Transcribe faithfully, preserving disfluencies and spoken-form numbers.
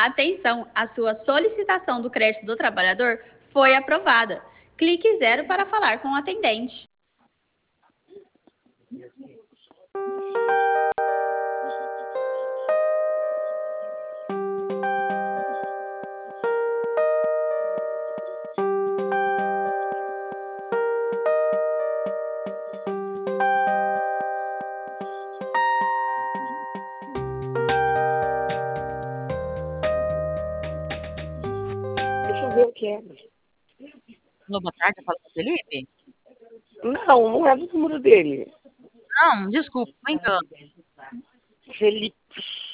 Atenção, a sua solicitação do crédito do trabalhador foi aprovada. Clique zero para falar com o atendente. Deixa eu ver o que é. Alô, boa tarde, fala com o Felipe? Não, não é do número dele. Não, desculpa, me engano. Felipe.